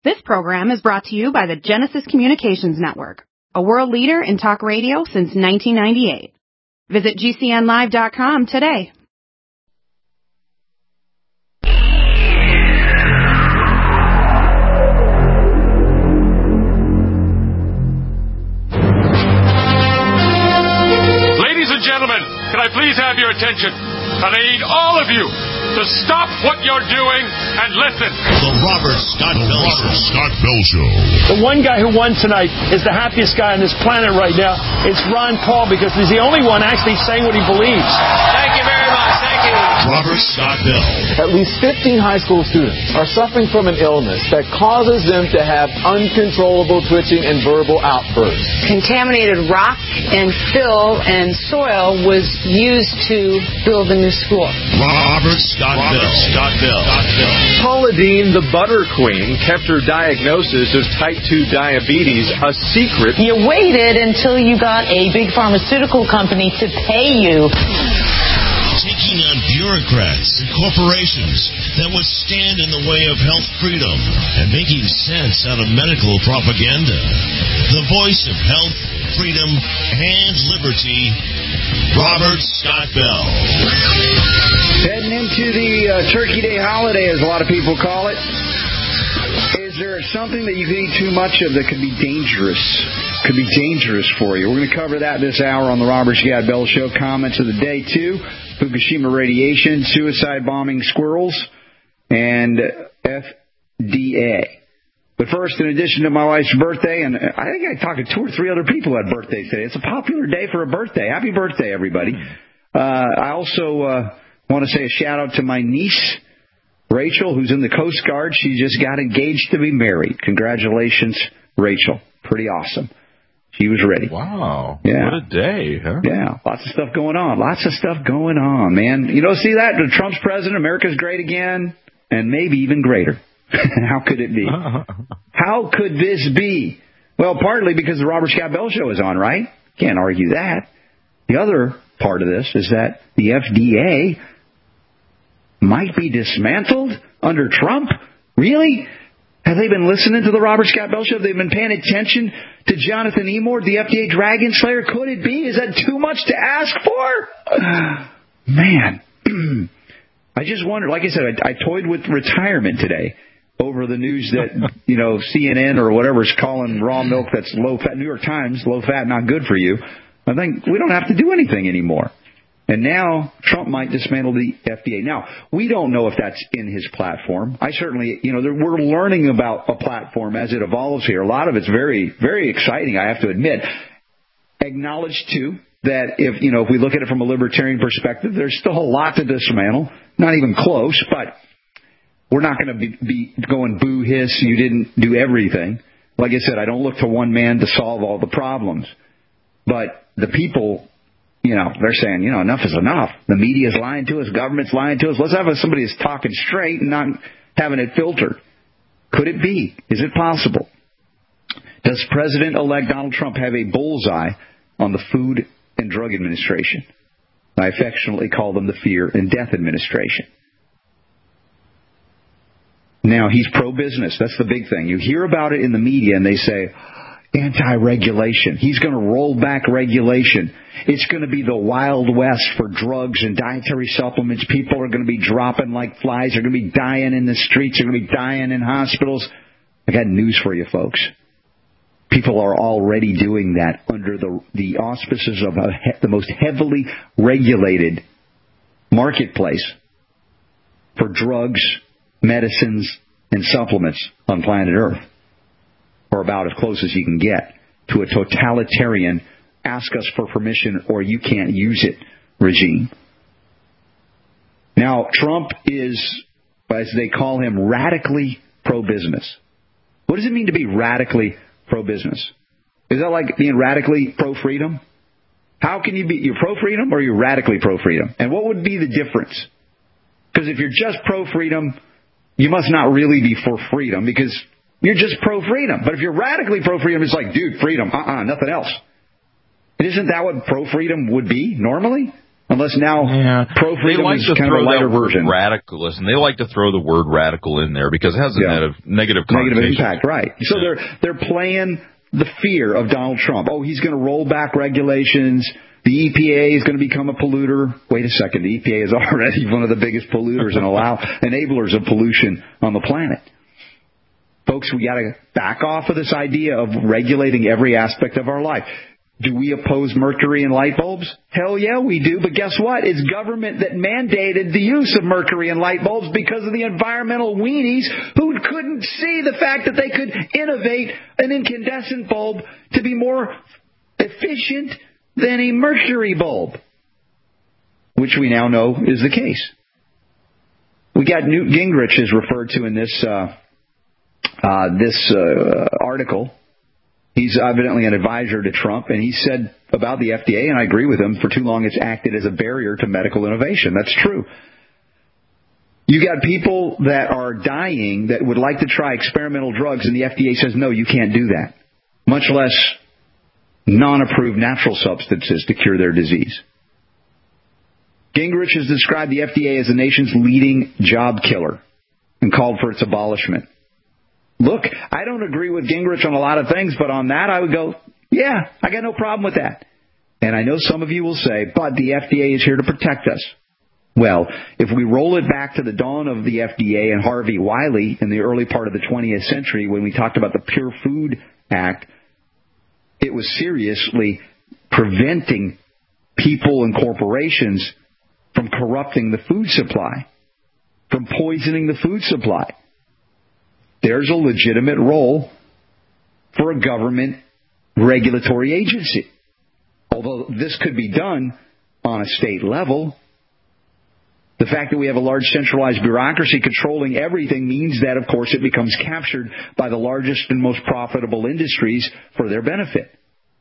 This program is brought to you by the Genesis Communications Network, a world leader in talk radio since 1998. Visit GCNlive.com today. Ladies and gentlemen, can I please have your attention? And I need all of you to stop what you're doing and listen. The Robert Scott Bell Show. The one guy who won tonight is the happiest guy on this planet right now. It's Ron Paul, because he's the only one actually saying what he believes. Thank you very much. Thank you. Robert Scott Bell. At least 15 high school students are suffering from an illness that causes them to have uncontrollable twitching and verbal outbursts. Contaminated rock and fill and soil was used to build a new school. Robert Scott Bell. Paula Deen, the butter queen, kept her diagnosis of type 2 diabetes a secret. You waited until you got a big pharmaceutical company to pay you. Taking on bureaucrats and corporations that would stand in the way of health freedom and making sense out of medical propaganda. The voice of health, freedom, and liberty, Robert Scott Bell. Heading into the Turkey Day holiday, as a lot of people call it. Is there something that you can eat too much of that could be dangerous? Could be dangerous for you. We're going to cover that this hour on the Robert Scott Bell Show. Comments of the day, too. Fukushima radiation, suicide bombing squirrels, and FDA. But first, in addition to my wife's birthday, and I think I talked to 2 or 3 other people who had birthdays today. It's a popular day for a birthday. Happy birthday, everybody. I also want to say a shout-out to my niece, Rachel, who's in the Coast Guard. She just got engaged to be married. Congratulations, Rachel. Pretty awesome. She was ready. Wow. Yeah. What a day, huh? Yeah. Lots of stuff going on. Lots of stuff going on, man. You know, see that? Trump's president, America's great again, and maybe even greater. How could it be? How could this be? Well, partly because the Robert Scott Bell Show is on, right? Can't argue that. The other part of this is that the FDA might be dismantled under Trump. Really? Have they been listening to the Robert Scott Bell Show? Have they been paying attention to Jonathan Emord, the FDA Dragon Slayer? Could it be? Is that too much to ask for? Man. I just wonder, like I said, I toyed with retirement today over the news that, you know, CNN or whatever is calling raw milk that's low fat, New York Times, low fat, not good for you. I think we don't have to do anything anymore. And now Trump might dismantle the FDA. Now, we don't know if that's in his platform. I certainly, you know, we're learning about a platform as it evolves here. A lot of it's very, very exciting, I have to admit. Acknowledge, too, that if we look at it from a libertarian perspective, there's still a lot to dismantle. Not even close, but we're not going to be going boo hiss, you didn't do everything. Like I said, I don't look to one man to solve all the problems. But the people, they're saying, enough is enough. The media's lying to us, government's lying to us. Let's have somebody who's talking straight and not having it filtered. Could it be? Is it possible? Does President-elect Donald Trump have a bullseye on the Food and Drug Administration? I affectionately call them the Fear and Death Administration. Now, he's pro-business. That's the big thing. You hear about it in the media, and they say, anti-regulation. He's going to roll back regulation. It's going to be the Wild West for drugs and dietary supplements. People are going to be dropping like flies. They're going to be dying in the streets. They're going to be dying in hospitals. I got news for you, folks. People are already doing that under the auspices of the most heavily regulated marketplace for drugs, medicines, and supplements on planet Earth. Or about as close as you can get to a totalitarian, ask us for permission or you can't use it regime. Now, Trump is, as they call him, radically pro-business. What does it mean to be radically pro-business? Is that like being radically pro-freedom? How can you be, you're pro-freedom or you're radically pro-freedom? And what would be the difference? Because if you're just pro-freedom, you must not really be for freedom because you're just pro-freedom. But if you're radically pro-freedom, it's like, dude, freedom, nothing else. And isn't that what pro-freedom would be normally? Unless now pro-freedom is kind of a lighter version. Listen, they like to throw the word radical in there because it has a negative connotation. Negative impact, right. So they're playing the fear of Donald Trump. Oh, he's going to roll back regulations. The EPA is going to become a polluter. Wait a second. The EPA is already one of the biggest polluters and enablers of pollution on the planet. Folks, we got to back off of this idea of regulating every aspect of our life. Do we oppose mercury in light bulbs? Hell yeah, we do. But guess what? It's government that mandated the use of mercury in light bulbs because of the environmental weenies who couldn't see the fact that they could innovate an incandescent bulb to be more efficient than a mercury bulb, which we now know is the case. We got Newt Gingrich is referred to in this article. He's evidently an advisor to Trump, and he said about the FDA, and I agree with him, for too long it's acted as a barrier to medical innovation. That's true. You got people that are dying that would like to try experimental drugs, and the FDA says, no, you can't do that, much less non-approved natural substances to cure their disease. Gingrich has described the FDA as the nation's leading job killer and called for its abolishment. Look, I don't agree with Gingrich on a lot of things, but on that I would go, yeah, I got no problem with that. And I know some of you will say, but the FDA is here to protect us. Well, if we roll it back to the dawn of the FDA and Harvey Wiley in the early part of the 20th century when we talked about the Pure Food Act, it was seriously preventing people and corporations from corrupting the food supply, from poisoning the food supply. There's a legitimate role for a government regulatory agency. Although this could be done on a state level, the fact that we have a large centralized bureaucracy controlling everything means that, of course, it becomes captured by the largest and most profitable industries for their benefit.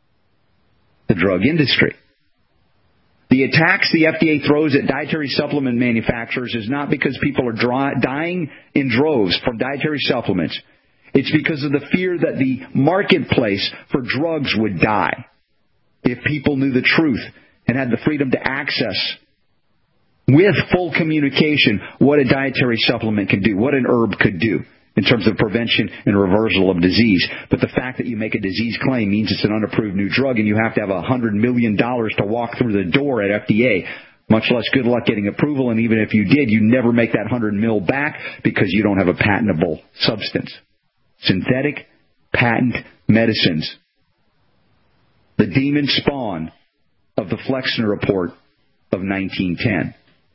The drug industry. The attacks the FDA throws at dietary supplement manufacturers is not because people are dying in droves from dietary supplements. It's because of the fear that the marketplace for drugs would die if people knew the truth and had the freedom to access with full communication what a dietary supplement can do, what an herb could do in terms of prevention and reversal of disease. But the fact that you make a disease claim means it's an unapproved new drug and you have to have $100 million to walk through the door at FDA, much less good luck getting approval. And even if you did, you never make that $100 million back because you don't have a patentable substance. Synthetic patent medicines. The demon spawn of the Flexner Report of 1910.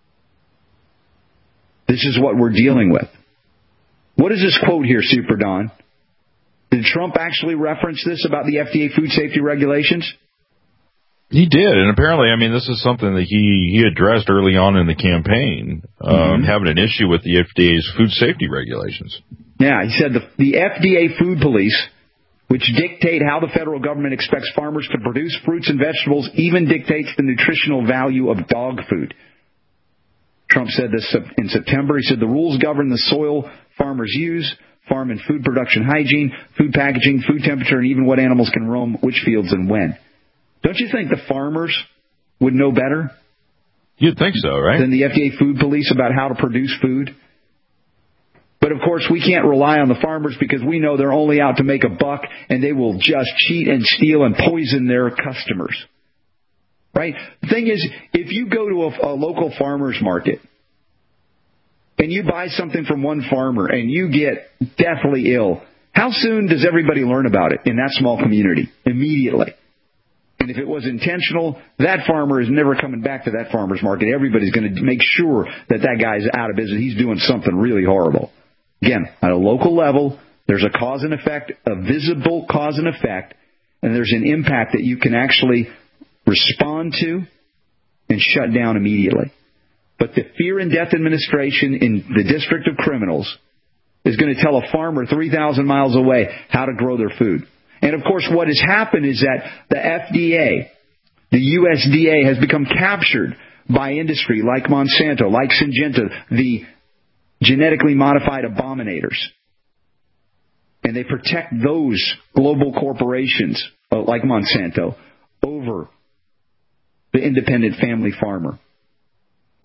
This is what we're dealing with. What is this quote here, Super Don? Did Trump actually reference this about the FDA food safety regulations? He did, and apparently, I mean, this is something that he addressed early on in the campaign, having an issue with the FDA's food safety regulations. Yeah, he said the FDA food police, which dictate how the federal government expects farmers to produce fruits and vegetables, even dictates the nutritional value of dog food. Trump said this in September. He said the rules govern the soil farmers use, farm and food production hygiene, food packaging, food temperature, and even what animals can roam which fields and when. Don't you think the farmers would know better? You'd think so, right? Than the FDA food police about how to produce food? But, of course, we can't rely on the farmers because we know they're only out to make a buck and they will just cheat and steal and poison their customers. Right? The thing is, if you go to a local farmer's market and you buy something from one farmer and you get deathly ill, how soon does everybody learn about it in that small community? Immediately. And if it was intentional, that farmer is never coming back to that farmer's market. Everybody's going to make sure that that guy's out of business. He's doing something really horrible. Again, at a local level, there's a cause and effect, a visible cause and effect, and there's an impact that you can actually respond to and shut down immediately. But the Fear and Death Administration in the District of Criminals is going to tell a farmer 3,000 miles away how to grow their food. And, of course, what has happened is that the FDA, the USDA, has become captured by industry like Monsanto, like Syngenta, the genetically modified abominators. And they protect those global corporations like Monsanto over the independent family farmer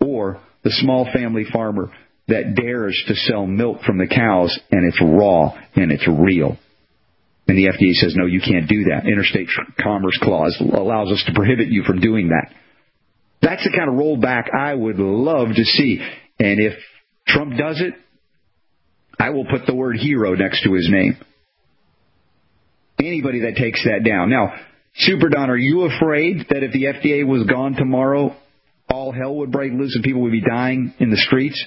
or the small family farmer that dares to sell milk from the cows and it's raw and it's real. And the FDA says, no, you can't do that. Interstate Commerce Clause allows us to prohibit you from doing that. That's the kind of rollback I would love to see. And if Trump does it, I will put the word hero next to his name. Anybody that takes that down. Now, Super Don, are you afraid that if the FDA was gone tomorrow, all hell would break loose and people would be dying in the streets?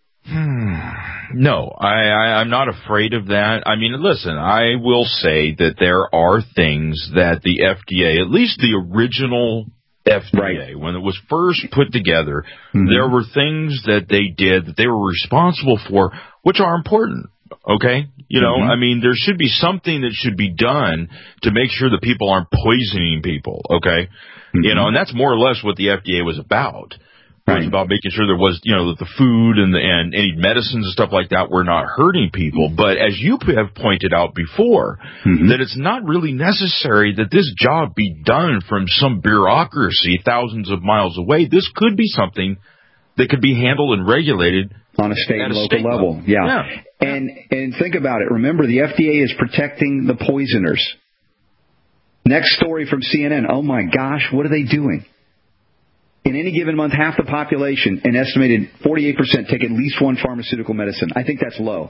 No, I'm not afraid of that. I mean, listen, I will say that there are things that the FDA, at least the original FDA, when it was first put together, there were things that they did that they were responsible for, which are important. Okay? You know, I mean, there should be something that should be done to make sure that people aren't poisoning people. Okay? You know, and that's more or less what the FDA was about. It was about making sure there was, you know, that the food and any medicines and stuff like that were not hurting people. But as you have pointed out before, that it's not really necessary that this job be done from some bureaucracy thousands of miles away. This could be something that could be handled and regulated on a state and local level. Yeah. And think about it. Remember, the FDA is protecting the poisoners. Next story from CNN. Oh, my gosh, what are they doing? In any given month, half the population, an estimated 48%, take at least one pharmaceutical medicine. I think that's low.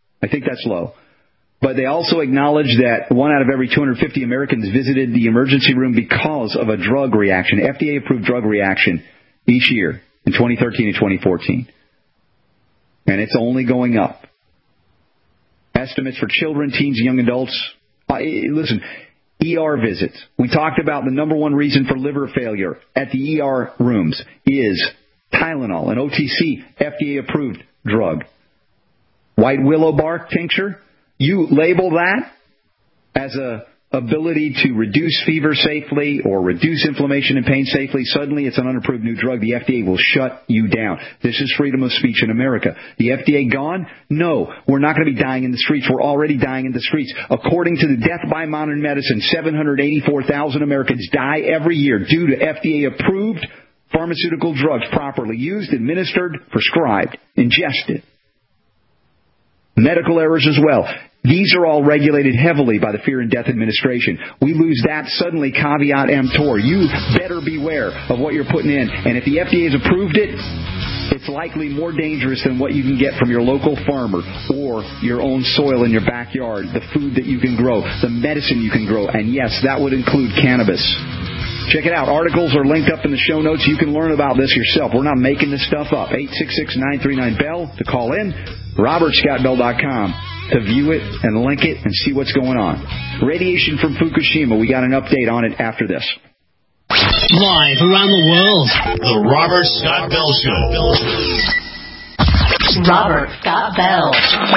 But they also acknowledge that 1 out of every 250 Americans visited the emergency room because of a drug reaction, FDA-approved drug reaction, each year in 2013 and 2014. And it's only going up. Estimates for children, teens, young adults. Listen, ER visits. We talked about the number one reason for liver failure at the ER rooms is Tylenol, an OTC, FDA-approved drug. White willow bark tincture, you label that as a ability to reduce fever safely or reduce inflammation and pain safely. Suddenly it's an unapproved new drug. The FDA will shut you down. This is freedom of speech in America. The FDA gone? No, we're not going to be dying in the streets. We're already dying in the streets. According to the Death by Modern Medicine, 784,000 Americans die every year due to FDA-approved pharmaceutical drugs properly used, administered, prescribed, ingested. Medical errors as well. These are all regulated heavily by the Fear and Death Administration. We lose that, suddenly caveat emptor. You better beware of what you're putting in. And if the FDA has approved it, it's likely more dangerous than what you can get from your local farmer or your own soil in your backyard, the food that you can grow, the medicine you can grow. And yes, that would include cannabis. Check it out. Articles are linked up in the show notes. You can learn about this yourself. We're not making this stuff up. 866-939-BELL to call in. RobertScottBell.com to view it and link it and see what's going on. Radiation from Fukushima. We got an update on it after this. Live around the world. The Robert Scott Bell Show. Robert Scott Bell.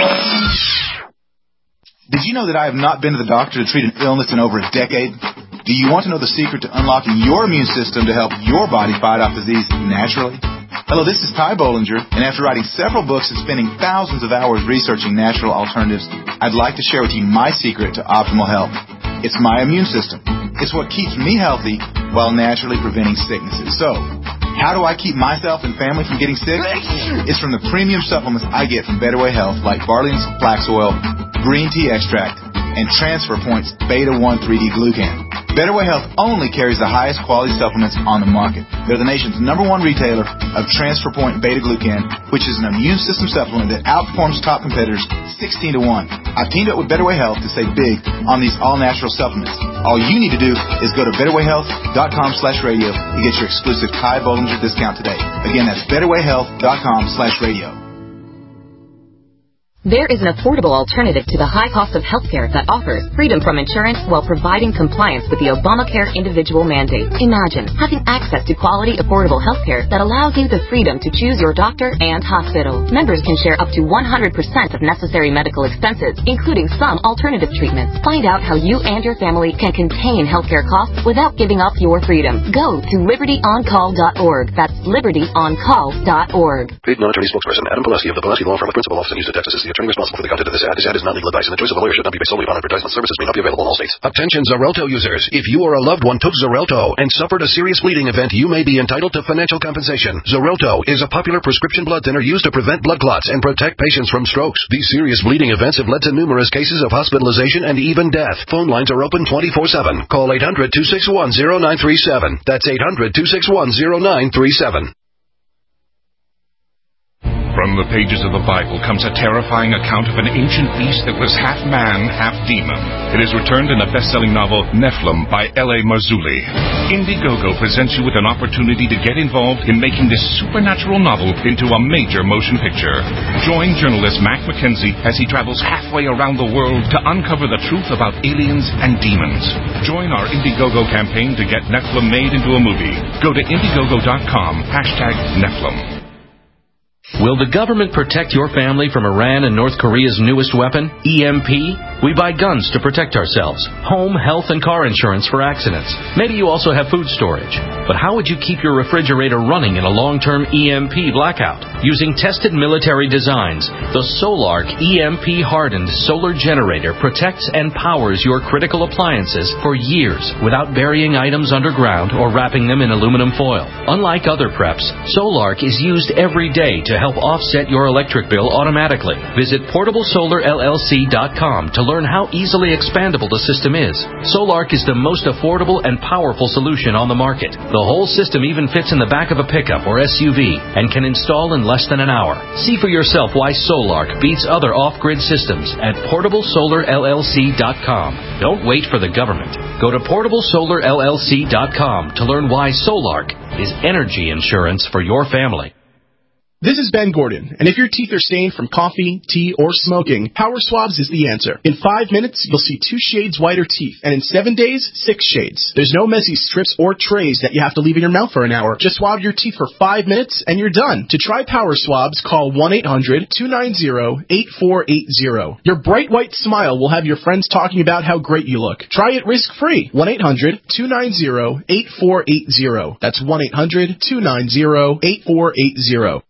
Did you know that I have not been to the doctor to treat an illness in over a decade? Do you want to know the secret to unlocking your immune system to help your body fight off disease naturally? Hello, this is Ty Bollinger, and after writing several books and spending thousands of hours researching natural alternatives, I'd like to share with you my secret to optimal health. It's my immune system. It's what keeps me healthy while naturally preventing sicknesses. So, how do I keep myself and family from getting sick? It's from the premium supplements I get from Better Way Health, like barley and flax oil, green tea extract, and Transfer Point's Beta-1 3D Glucan. Better Way Health only carries the highest quality supplements on the market. They're the nation's #1 retailer of Transfer Point Beta Glucan, which is an immune system supplement that outperforms top competitors 16-1. I've teamed up with Better Way Health to save big on these all-natural supplements. All you need to do is go to betterwayhealth.com/radio to get your exclusive Ty Bollinger discount today. Again, that's betterwayhealth.com/radio. There is an affordable alternative to the high cost of healthcare that offers freedom from insurance while providing compliance with the Obamacare individual mandate. Imagine having access to quality, affordable healthcare that allows you the freedom to choose your doctor and hospital. Members can share up to 100% of necessary medical expenses, including some alternative treatments. Find out how you and your family can contain healthcare costs without giving up your freedom. Go to libertyoncall.org. That's libertyoncall.org. Paid non-attorney spokesperson Adam Pileski of the Pileski Law Firm with principal office in Houston, Texas, is the the attorney responsible for the content of this ad. This ad is not legal advice, and the choice of a lawyer should not be based solely upon advertisement. Services may not be available in all states. Attention Xarelto users. If you or a loved one took Xarelto and suffered a serious bleeding event, you may be entitled to financial compensation. Xarelto is a popular prescription blood thinner used to prevent blood clots and protect patients from strokes. These serious bleeding events have led to numerous cases of hospitalization and even death. Phone lines are open 24/7. Call 800-261-0937. That's 800-261-0937. From the pages of the Bible comes a terrifying account of an ancient beast that was half man, half demon. It is returned in the best-selling novel Nephilim by L.A. Marzulli. Indiegogo presents you with an opportunity to get involved in making this supernatural novel into a major motion picture. Join journalist Mac McKenzie as he travels halfway around the world to uncover the truth about aliens and demons. Join our Indiegogo campaign to get Nephilim made into a movie. Go to Indiegogo.com, #Nephilim. Will the government protect your family from Iran and North Korea's newest weapon, EMP? We buy guns to protect ourselves, home, health, and car insurance for accidents. Maybe you also have food storage. But how would you keep your refrigerator running in a long-term EMP blackout? Using tested military designs, the Solark EMP-hardened solar generator protects and powers your critical appliances for years without burying items underground or wrapping them in aluminum foil. Unlike other preps, Solark is used every day to help offset your electric bill automatically. Visit PortableSolarLLC.com to learn how easily expandable the system is. Solark is the most affordable and powerful solution on the market. The whole system even fits in the back of a pickup or SUV and can install in less than an hour. See for yourself why Solark beats other off-grid systems at PortableSolarLLC.com. Don't wait for the government. Go to PortableSolarLLC.com to learn why Solark is energy insurance for your family. This is Ben Gordon, and if your teeth are stained from coffee, tea, or smoking, Power Swabs is the answer. In 5 minutes, you'll see 2 shades whiter teeth, and in 7 days, 6 shades. There's no messy strips or trays that you have to leave in your mouth for an hour. Just swab your teeth for 5 minutes, and you're done. To try Power Swabs, call 1-800-290-8480. Your bright white smile will have your friends talking about how great you look. Try it risk-free. 1-800-290-8480. That's 1-800-290-8480.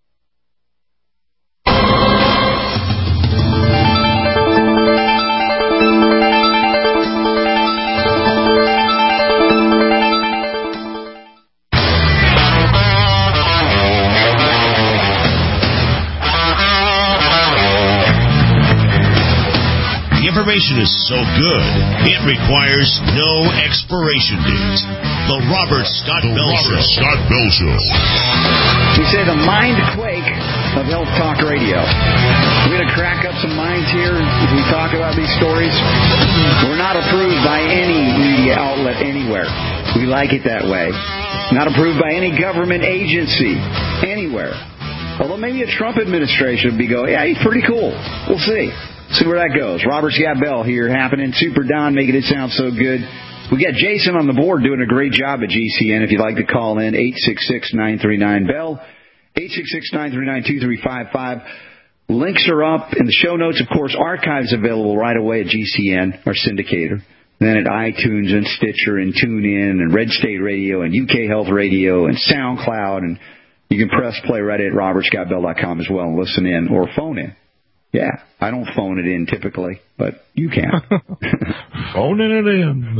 Information is so good, it requires no expiration date. The Robert Scott Bell Show. We say the mind quake of Health Talk Radio. We're going to crack up some minds here as we talk about these stories. We're not approved by any media outlet anywhere. We like it that way. Not approved by any government agency anywhere. Although maybe a Trump administration would be going, yeah, he's pretty cool. We'll see. See where that goes. Robert Scott Bell here, happening. Super Don, making it sound so good. We got Jason on the board doing a great job at GCN. If you'd like to call in, 866-939-BELL, 866-939-2355. Links are up in the show notes. Of course, archives available right away at GCN, our syndicator. Then at iTunes and Stitcher and TuneIn and Red State Radio and UK Health Radio and SoundCloud. And you can press play right at robertscottbell.com as well and listen in or phone in. Yeah, I don't phone it in typically, but you can. Phoning it in.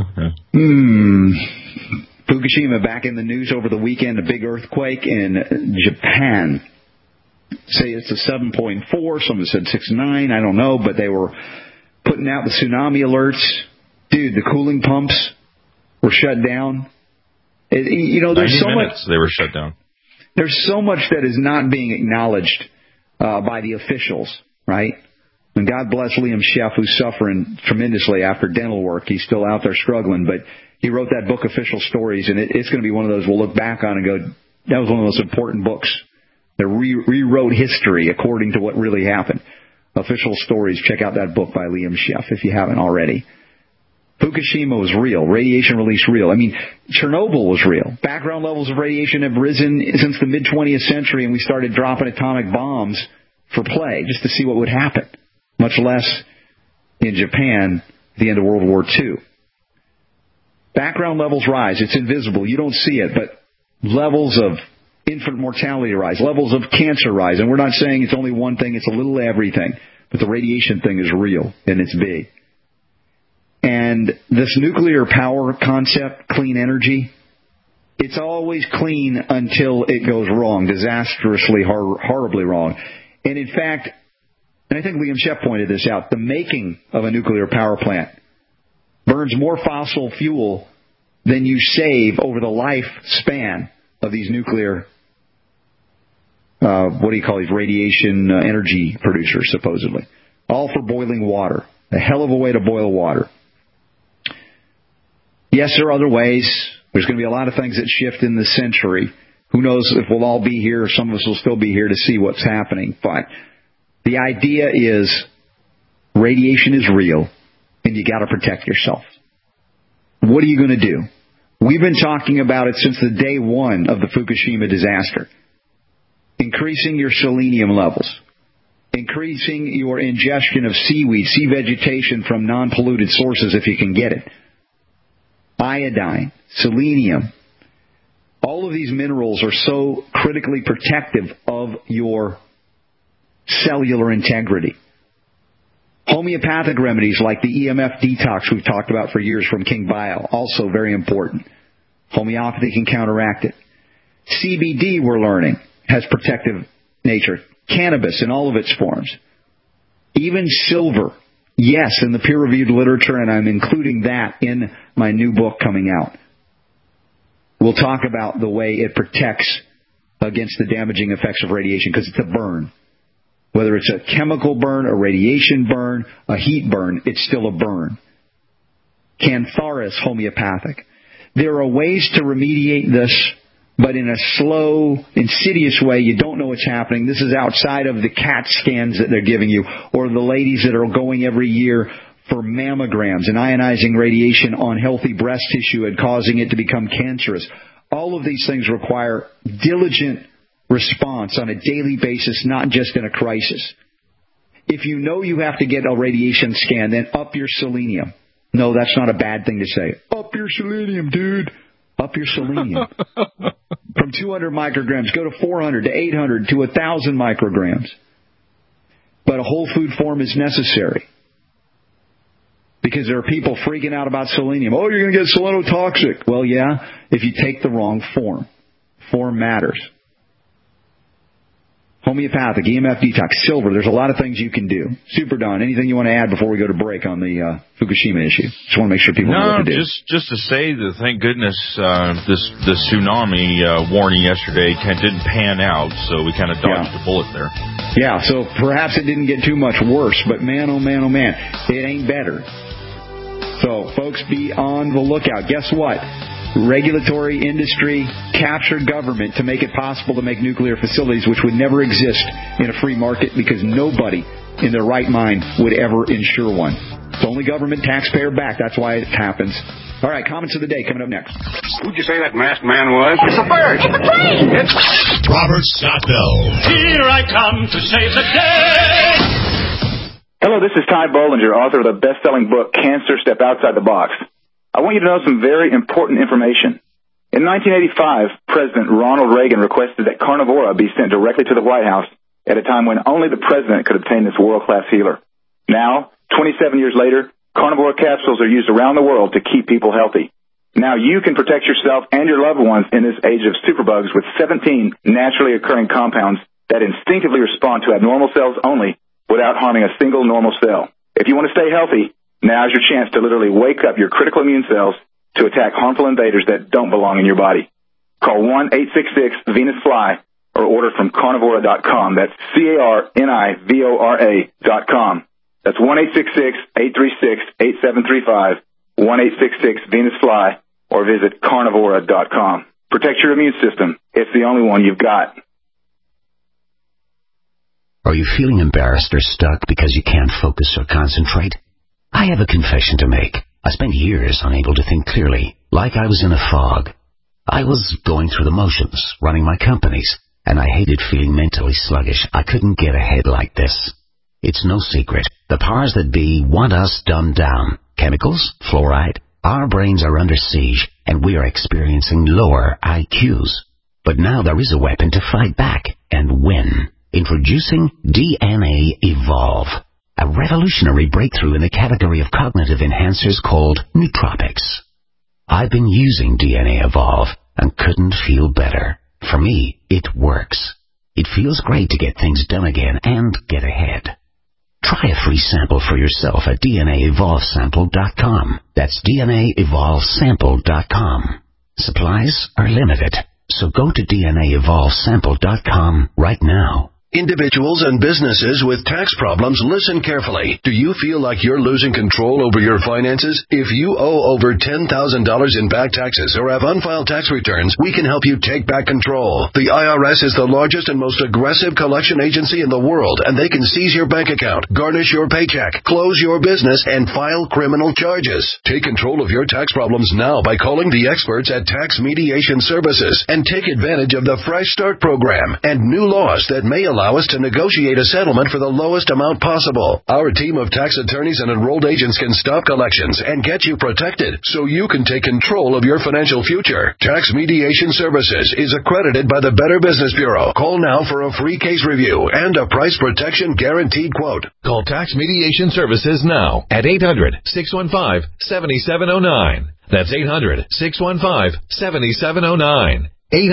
Fukushima back in the news over the weekend, a big earthquake in Japan. Say it's a 7.4, some said 6.9, I don't know, but they were putting out the tsunami alerts. Dude, the cooling pumps were shut down. There's so much. They were shut down. There's so much that is not being acknowledged by the officials. Right? And God bless Liam Sheff, who's suffering tremendously after dental work. He's still out there struggling, but he wrote that book, Official Stories, and it's going to be one of those we'll look back on and go, that was one of the most important books that rewrote history according to what really happened. Official Stories. Check out that book by Liam Sheff if you haven't already. Fukushima was real. Radiation release real. I mean, Chernobyl was real. Background levels of radiation have risen since the mid-20th century, and we started dropping atomic bombs for play, just to see what would happen, much less in Japan at the end of World War II. Background levels rise. It's invisible. You don't see it, but levels of infant mortality rise, levels of cancer rise. And we're not saying it's only one thing. It's a little everything. but the radiation thing is real, and it's big. And this nuclear power concept, clean energy, it's always clean until it goes wrong, disastrously, horribly wrong. And in fact, and I think Liam Shep pointed this out, the making of a nuclear power plant burns more fossil fuel than you save over the lifespan of these nuclear, radiation energy producers, supposedly. All for boiling water. A hell of a way to boil water. Yes, there are other ways. There's going to be a lot of things that shift in this century. Who knows if we'll all be here, or some of us will still be here to see what's happening. But the idea is radiation is real, and you got to protect yourself. What are you going to do? We've been talking about it since the day one of the Fukushima disaster. Increasing your selenium levels. Increasing your ingestion of seaweed, sea vegetation from non-polluted sources if you can get it. Iodine, selenium. All of these minerals are so critically protective of your cellular integrity. Homeopathic remedies like the EMF detox we've talked about for years from King Bio, also very important. Homeopathy can counteract it. CBD, we're learning, has protective nature. Cannabis in all of its forms. Even silver. Yes, in the peer-reviewed literature, and I'm including that in my new book coming out. We'll talk about the way it protects against the damaging effects of radiation, because it's a burn. Whether it's a chemical burn, a radiation burn, a heat burn, it's still a burn. Cantharis, homeopathic. There are ways to remediate this, but in a slow, insidious way. You don't know what's happening. This is outside of the CAT scans that they're giving you, or the ladies that are going every year for mammograms and ionizing radiation on healthy breast tissue and causing it to become cancerous. All of these things require diligent response on a daily basis, not just in a crisis. If you know you have to get a radiation scan, then up your selenium. No, that's not a bad thing to say. Up your selenium, dude. Up your selenium. From 200 micrograms, go to 400 to 800 to 1,000 micrograms. But a whole food form is necessary. Because there are people freaking out about selenium. Oh, you're going to get selenotoxic. Well, yeah, if you take the wrong form. Form matters. Homeopathic, EMF detox, silver. There's a lot of things you can do. Super Don, anything you want to add before we go to break on the Fukushima issue? Just want to make sure people know what to do. Just to say that thank goodness the tsunami warning yesterday didn't pan out, so we kind of dodged the bullet there. Yeah, so perhaps it didn't get too much worse, but man, oh man, it ain't better. So, folks, be on the lookout. Guess what? Regulatory industry captured government to make it possible to make nuclear facilities, which would never exist in a free market because nobody in their right mind would ever insure one. It's only government, taxpayer backed. That's why it happens. All right, comments of the day coming up next. Who'd you say that masked man was? It's a bird. It's a plane. It's Robert Scott Bell. Here I come to save the day. Hello, this is Ty Bollinger, author of the best-selling book, Cancer Step Outside the Box. I want you to know some very important information. In 1985, President Ronald Reagan requested that Carnivora be sent directly to the White House at a time when only the president could obtain this world-class healer. Now, 27 years later, Carnivora capsules are used around the world to keep people healthy. Now you can protect yourself and your loved ones in this age of superbugs with 17 naturally occurring compounds that instinctively respond to abnormal cells only without harming a single normal cell. If you want to stay healthy, now's your chance to literally wake up your critical immune cells to attack harmful invaders that don't belong in your body. Call 1-866-VENUS-FLY or order from Carnivora.com. That's CARNIVORA.com. That's 1-866-836-8735, 1-866-VENUS-FLY, or visit Carnivora.com. Protect your immune system. It's the only one you've got. Are you feeling embarrassed or stuck because you can't focus or concentrate? I have a confession to make. I spent years unable to think clearly, like I was in a fog. I was going through the motions, running my companies, and I hated feeling mentally sluggish. I couldn't get ahead like this. It's no secret. The powers that be want us dumbed down. Chemicals, fluoride. Our brains are under siege, and we are experiencing lower IQs. But now there is a weapon to fight back and win. Introducing DNA Evolve. a revolutionary breakthrough in the category of cognitive enhancers called nootropics. I've been using DNA Evolve and couldn't feel better. For me, it works. It feels great to get things done again and get ahead. Try a free sample for yourself at DNAEvolveSample.com. That's DNAEvolveSample.com. Supplies are limited, so go to DNAEvolveSample.com right now. Individuals and businesses with tax problems, listen carefully. Do you feel like you're losing control over your finances? If you owe over $10,000 in back taxes or have unfiled tax returns, we can help you take back control. The IRS is the largest and most aggressive collection agency in the world, and they can seize your bank account, garnish your paycheck, close your business, and file criminal charges. Take control of your tax problems now by calling the experts at Tax Mediation Services and take advantage of the Fresh Start program and new laws that may allow us to negotiate a settlement for the lowest amount possible. Our team of tax attorneys and enrolled agents can stop collections and get you protected so you can take control of your financial future. Tax Mediation Services is accredited by the Better Business Bureau. Call now for a free case review and a price protection guaranteed quote. Call Tax Mediation Services now at 800-615-7709. That's 800-615-7709.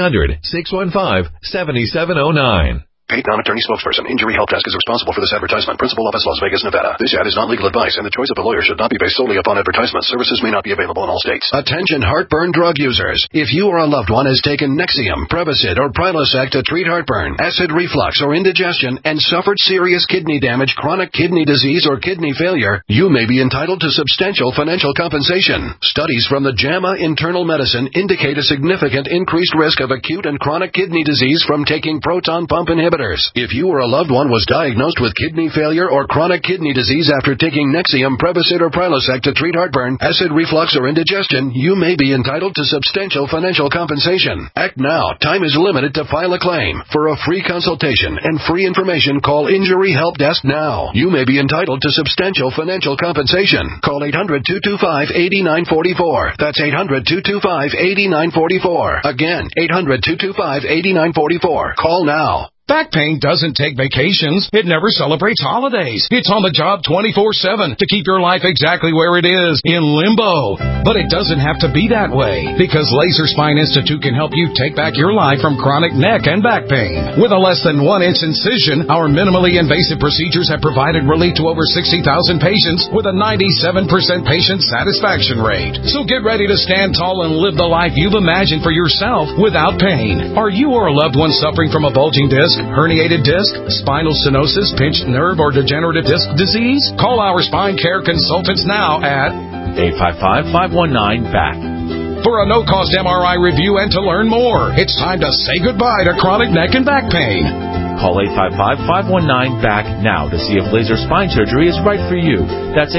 800-615-7709. Paid non-attorney spokesperson. Injury Help Desk is responsible for this advertisement. Principal office, Las Vegas, Nevada. This ad is not legal advice, and the choice of a lawyer should not be based solely upon advertisement. Services may not be available in all states. Attention heartburn drug users. If you or a loved one has taken Nexium, Prevacid, or Prilosec to treat heartburn, acid reflux, or indigestion, and suffered serious kidney damage, chronic kidney disease, or kidney failure, you may be entitled to substantial financial compensation. Studies from the JAMA Internal Medicine indicate a significant increased risk of acute and chronic kidney disease from taking proton pump inhibitors. If you or a loved one was diagnosed with kidney failure or chronic kidney disease after taking Nexium, Prevacid, or Prilosec to treat heartburn, acid reflux, or indigestion, you may be entitled to substantial financial compensation. Act now. Time is limited to file a claim. For a free consultation and free information, call Injury Help Desk now. You may be entitled to substantial financial compensation. Call 800-225-8944. That's 800-225-8944. Again, 800-225-8944. Call now. Back pain doesn't take vacations. It never celebrates holidays. It's on the job 24/7 to keep your life exactly where it is, in limbo. But it doesn't have to be that way, because Laser Spine Institute can help you take back your life from chronic neck and back pain. With a less than 1-inch incision, our minimally invasive procedures have provided relief to over 60,000 patients with a 97% patient satisfaction rate. So get ready to stand tall and live the life you've imagined for yourself without pain. Are you or a loved one suffering from a bulging disc, herniated disc, spinal stenosis, pinched nerve, or degenerative disc disease? Call our spine care consultants now at 855-519-BACK. For a no-cost MRI review and to learn more. It's time to say goodbye to chronic neck and back pain. Call 855-519-BACK now to see if laser spine surgery is right for you. That's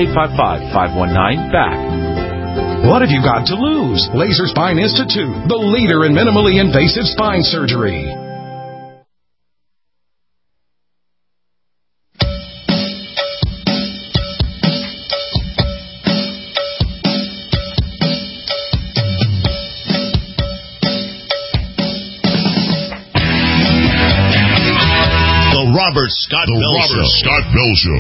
855-519-BACK. What have you got to lose? Laser Spine Institute, the leader in minimally invasive spine surgery. Robert Scott Bell Show.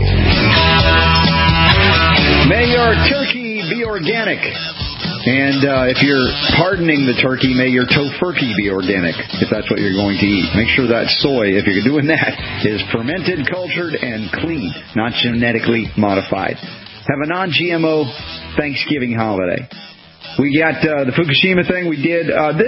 May your turkey be organic. And if you're pardoning the turkey, may your tofurkey be organic, if that's what you're going to eat. Make sure that soy, if you're doing that, is fermented, cultured, and clean, not genetically modified. Have a non-GMO Thanksgiving holiday. We got the Fukushima thing we did.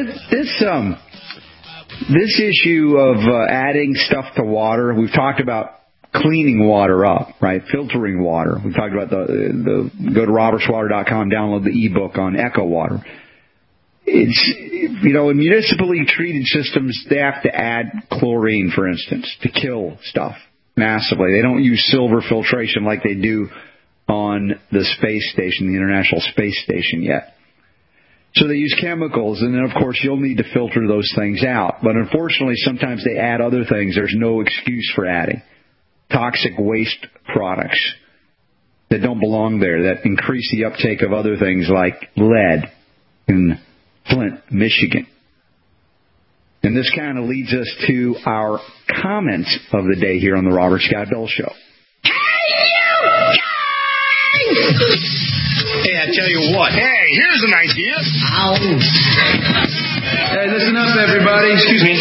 This issue of adding stuff to water, we've talked about cleaning water up, right? Filtering water. We've talked about go to robertswater.com, download the ebook on Echo Water. It's, in municipally treated systems, they have to add chlorine, for instance, to kill stuff massively. They don't use silver filtration like they do on the space station, the International Space Station yet. So they use chemicals, and then, of course, you'll need to filter those things out. But unfortunately, sometimes they add other things there's no excuse for adding. Toxic waste products that don't belong there, that increase the uptake of other things like lead in Flint, Michigan. And this kind of leads us to our comments of the day here on the Robert Scott Bell Show. Hey, you! Hey, I tell you what. Hey, here's an idea. Ow. Hey, listen up, everybody. Excuse me.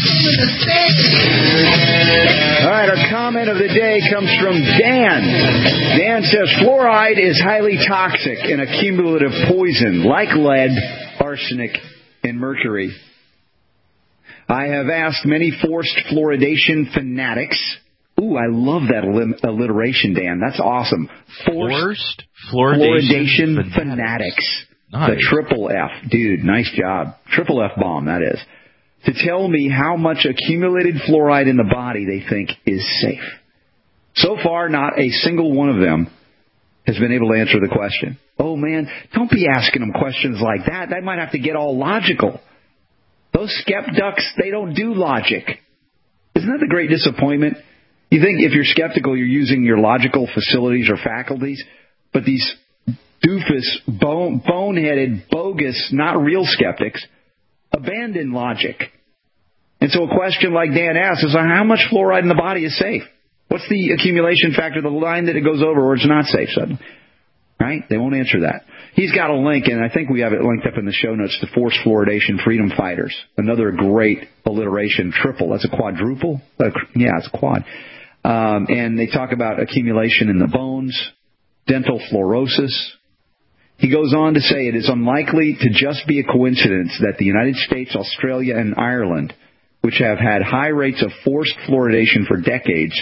All right, our comment of the day comes from Dan. Dan says, fluoride is highly toxic and a cumulative poison, like lead, arsenic, and mercury. I have asked many forced fluoridation fanatics. Ooh, I love that alliteration, Dan. That's awesome. Forced fluoridation fanatics. Nice. The triple F. Dude, nice job. Triple F bomb, that is. To tell me how much accumulated fluoride in the body they think is safe. So far, not a single one of them has been able to answer the question. Oh, man, don't be asking them questions like that. That might have to get all logical. Those skepducks, they don't do logic. Isn't that the great disappointment? You think if you're skeptical, you're using your logical facilities or faculties, but these doofus, boneheaded, bogus, not real skeptics abandon logic. And so a question like Dan asks is, how much fluoride in the body is safe? What's the accumulation factor, the line that it goes over where it's not safe suddenly? Right? They won't answer that. He's got a link, and I think we have it linked up in the show notes, to Forced Fluoridation Freedom Fighters. Another great alliteration, triple. That's a quadruple? Yeah, it's a quad. And they talk about accumulation in the bones, dental fluorosis. He goes on to say it is unlikely to just be a coincidence that the United States, Australia, and Ireland, which have had high rates of forced fluoridation for decades,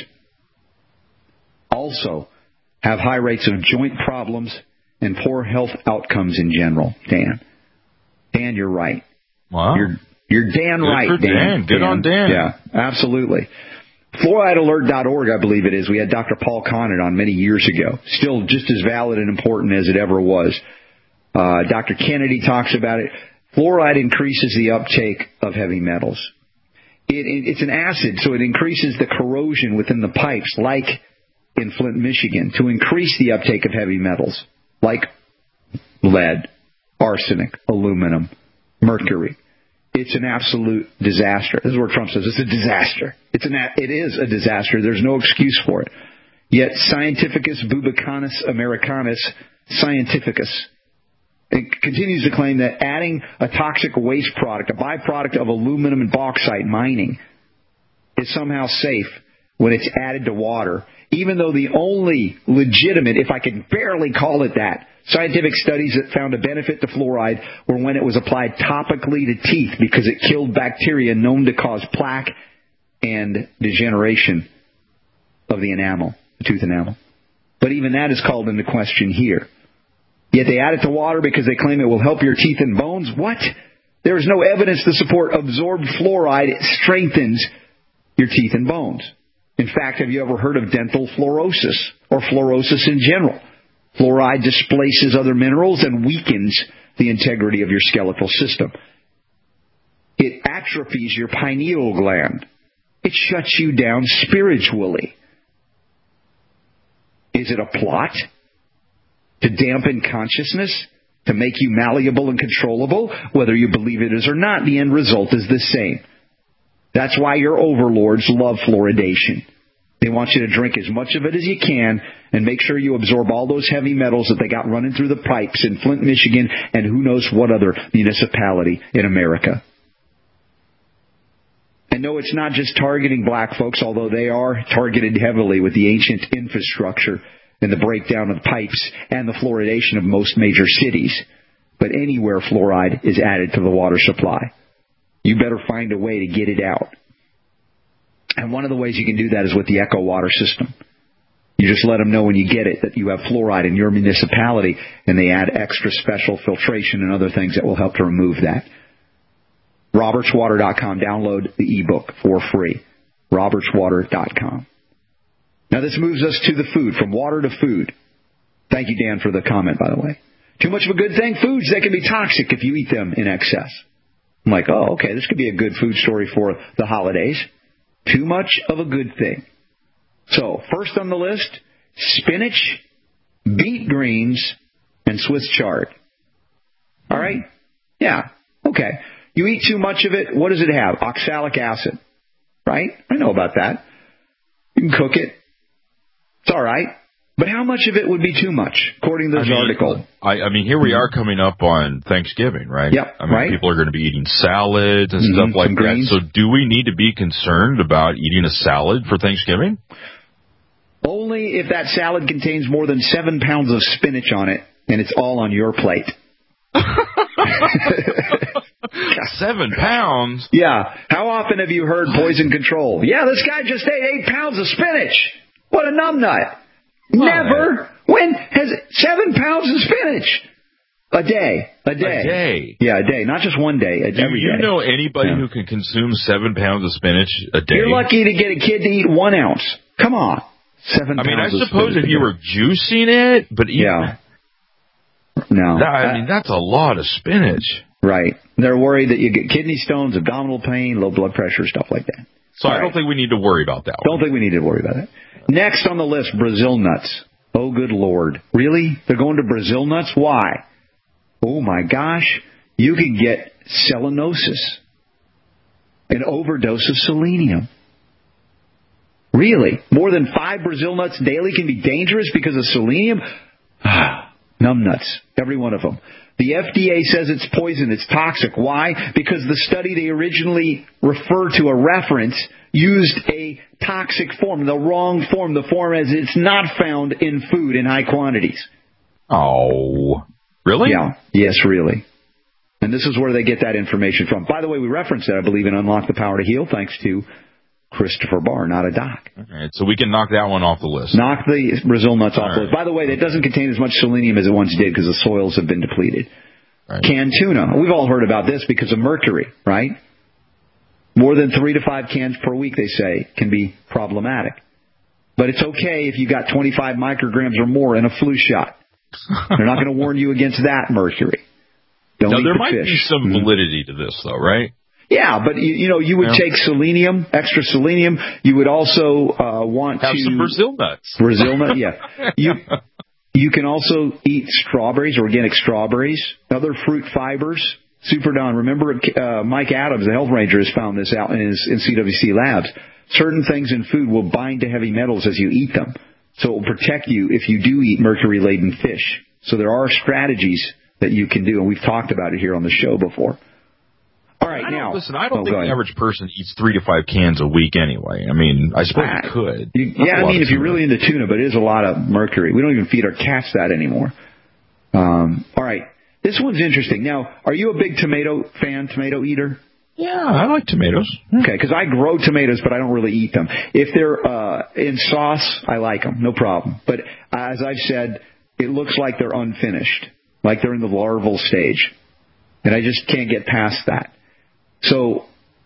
also have high rates of joint problems and poor health outcomes in general. Dan, you're right. Wow. You're Dan right, Dan. Good on Dan. Yeah, absolutely. FluorideAlert.org, I believe it is. We had Dr. Paul Conant on many years ago. Still just as valid and important as it ever was. Dr. Kennedy talks about it. Fluoride increases the uptake of heavy metals. It's an acid, so it increases the corrosion within the pipes, like in Flint, Michigan, to increase the uptake of heavy metals, like lead, arsenic, aluminum, mercury. It's an absolute disaster. This is where Trump says it's a disaster. It is a disaster. There's no excuse for it. Yet Scientificus Bubicanus Americanus Scientificus, it continues to claim that adding a toxic waste product, a byproduct of aluminum and bauxite mining, is somehow safe when it's added to water, even though the only legitimate, if I can barely call it that, scientific studies that found a benefit to fluoride were when it was applied topically to teeth because it killed bacteria known to cause plaque and degeneration of the enamel, the tooth enamel. But even that is called into question here. Yet they add it to water because they claim it will help your teeth and bones. What? There is no evidence to support absorbed fluoride strengthens your teeth and bones. In fact, have you ever heard of dental fluorosis or fluorosis in general? Fluoride displaces other minerals and weakens the integrity of your skeletal system. It atrophies your pineal gland. It shuts you down spiritually. Is it a plot to dampen consciousness, to make you malleable and controllable? Whether you believe it is or not, the end result is the same. That's why your overlords love fluoridation. They want you to drink as much of it as you can and make sure you absorb all those heavy metals that they got running through the pipes in Flint, Michigan, and who knows what other municipality in America. And no, it's not just targeting black folks, although they are targeted heavily with the ancient infrastructure and the breakdown of pipes and the fluoridation of most major cities. But anywhere fluoride is added to the water supply, you better find a way to get it out. And one of the ways you can do that is with the Echo Water system. You just let them know when you get it that you have fluoride in your municipality, and they add extra special filtration and other things that will help to remove that. RobertsWater.com. Download the ebook for free. RobertsWater.com. Now this moves us to the food, from water to food. Thank you, Dan, for the comment, by the way. Too much of a good thing? Foods that can be toxic if you eat them in excess. I'm like, oh, okay, this could be a good food story for the holidays. Too much of a good thing. So, first on the list, spinach, beet greens, and Swiss chard. All right? Yeah, okay. You eat too much of it, what does it have? Oxalic acid. Right? I know about that. You can cook it. It's all right. But how much of it would be too much, according to this article? I mean, here we are coming up on Thanksgiving, right? Yep, I mean, people are going to be eating salads and stuff like that. So do we need to be concerned about eating a salad for Thanksgiving? Only if that salad contains more than 7 pounds of spinach on it, and it's all on your plate. 7 pounds? Yeah. How often have you heard poison control? Yeah, this guy just ate 8 pounds of spinach. What a numbnut. Never. When has 7 pounds of spinach? A day. A day? Yeah, a day. Not just one day. Every day. Do you know anybody who can consume 7 pounds of spinach a day? You're lucky to get a kid to eat 1 ounce. Come on. 7 pounds. I mean, I suppose if you were juicing it, but no. I mean, that's a lot of spinach. Right. They're worried that you get kidney stones, abdominal pain, low blood pressure, stuff like that. So I don't think we need to worry about that one. Don't think we need to worry about that. Next on the list, Brazil nuts. Oh, good Lord. Really? They're going to Brazil nuts? Why? Oh, my gosh. You can get selenosis, an overdose of selenium. Really? More than 5 Brazil nuts daily can be dangerous because of selenium? Numb nuts, every one of them. The FDA says it's poison, it's toxic. Why? Because the study they originally referred to, a reference, used a toxic form, the wrong form, the form as it's not found in food in high quantities. Oh, really? Yeah, yes, really. And this is where they get that information from. By the way, we referenced that, I believe, in Unlock the Power to Heal, thanks to Christopher Barr, not a doc. All right, so we can knock that one off the list. Knock the Brazil nuts off the list. By the way, that doesn't contain as much selenium as it once did because the soils have been depleted. Right. Canned tuna. We've all heard about this because of mercury, right? More than 3 to 5 cans per week, they say, can be problematic. But it's okay if you got 25 micrograms or more in a flu shot. They're not going to warn you against that mercury. Don't eat there the might fish. be some validity to this, though, right? Yeah, but you would take selenium, extra selenium. You would also want have some Brazil nuts. Brazil nut, yeah. You can also eat strawberries, organic strawberries, other fruit fibers. Super Don, remember Mike Adams, the health ranger, has found this out in CWC labs. Certain things in food will bind to heavy metals as you eat them, so it will protect you if you do eat mercury-laden fish. So there are strategies that you can do, and we've talked about it here on the show before. All right, now. Listen, I don't think the average person eats 3 to 5 cans a week anyway. I mean, I suppose you could. If you're really into tuna, but it is a lot of mercury. We don't even feed our cats that anymore. All right, this one's interesting. Now, are you a big tomato eater? Yeah, I like tomatoes. Okay, because I grow tomatoes, but I don't really eat them. If they're in sauce, I like them, no problem. But as I've said, it looks like they're unfinished, like they're in the larval stage. And I just can't get past that. So,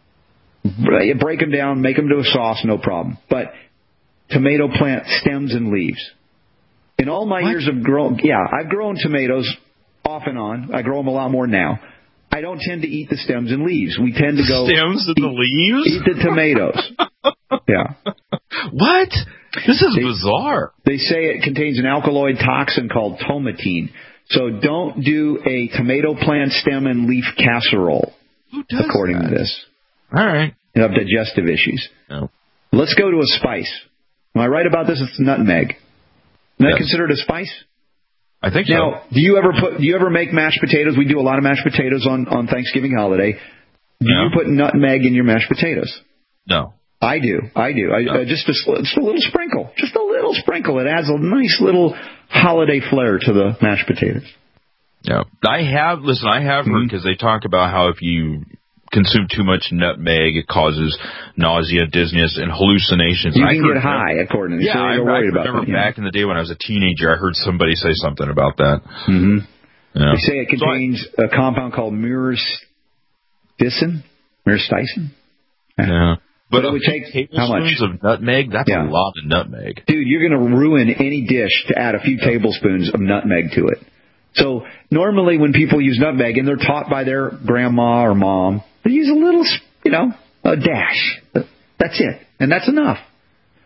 break them down, make them to a sauce, no problem. But tomato plant stems and leaves. In all my years of growing, I've grown tomatoes off and on. I grow them a lot more now. I don't tend to eat the stems and leaves. We tend to go stems and the leaves? Eat the tomatoes. Yeah. What? This is bizarre. They say it contains an alkaloid toxin called tomatine. So don't do a tomato plant stem and leaf casserole. Who does according that? to this. All right. You have digestive issues. No. Let's go to a spice. Am I right about this? It's nutmeg. Is that considered a spice? I think so. Now, do you ever make mashed potatoes? We do a lot of mashed potatoes on Thanksgiving holiday. Do you put nutmeg in your mashed potatoes? No. I do. Just a little sprinkle. Just a little sprinkle. It adds a nice little holiday flair to the mashed potatoes. Yeah. I have heard, because they talk about how if you consume too much nutmeg, it causes nausea, dizziness, and hallucinations. You can get high, according to I remember back in the day when I was a teenager, I heard somebody say something about that. Mm-hmm. Yeah. They say it contains a compound called myristicin. Yeah. But it would take how much? Of nutmeg? That's a lot of nutmeg. Dude, you're going to ruin any dish to add a few tablespoons of nutmeg to it. So normally when people use nutmeg, and they're taught by their grandma or mom, they use a little, a dash. That's it. And that's enough.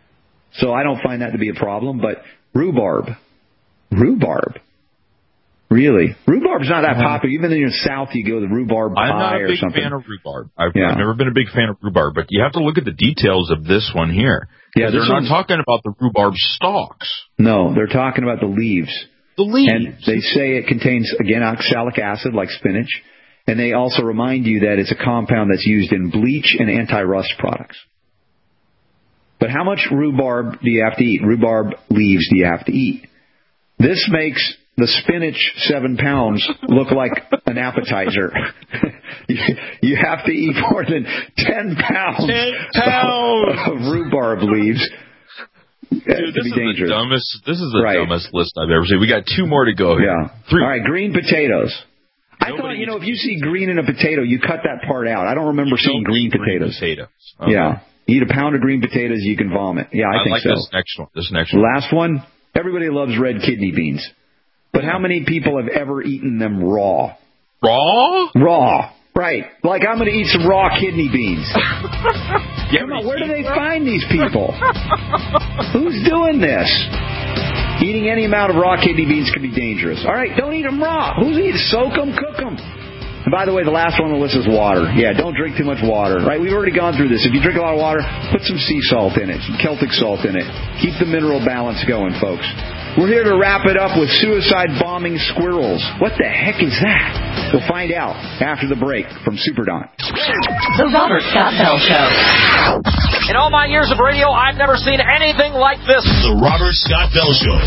So I don't find that to be a problem. But rhubarb. Really? Rhubarb's not that popular. Even in the South, you go to the rhubarb pie or something. I'm not a big fan of rhubarb. I've never been a big fan of rhubarb, but you have to look at the details of this one here. Yeah, they're not talking about the rhubarb stalks. No, they're talking about the leaves. The leaves. And they say it contains, again, oxalic acid like spinach. And they also remind you that it's a compound that's used in bleach and anti-rust products. But how much rhubarb do you have to eat? Rhubarb leaves do you have to eat? This makes the spinach 7 pounds look like an appetizer. You have to eat more than 10 pounds, 10 pounds. Of rhubarb leaves. Dude, this is the dumbest list I've ever seen. We got 2 more to go here. Yeah. All right, green potatoes. I thought, if you see green in a potato, you cut that part out. I don't remember seeing green potatoes. Okay. Yeah. Eat a pound of green potatoes, you can vomit. Yeah, I think so. This next one. Last one. Everybody loves red kidney beans. But how many people have ever eaten them raw? Raw? Raw. Right. Like, I'm going to eat some raw kidney beans. Come on, where do they find these people? Who's doing this? Eating any amount of raw kidney beans can be dangerous. All right, don't eat them raw. Who's eating? Soak them, cook them. And by the way, the last one on the list is water. Yeah, don't drink too much water. Right? We've already gone through this. If you drink a lot of water, put some sea salt in it, some Celtic salt in it. Keep the mineral balance going, folks. We're here to wrap it up with suicide bombing squirrels. What the heck is that? We'll find out after the break from Super Don. The Robert Scott Bell Show. In all my years of radio, I've never seen anything like this. The Robert Scott Bell Show.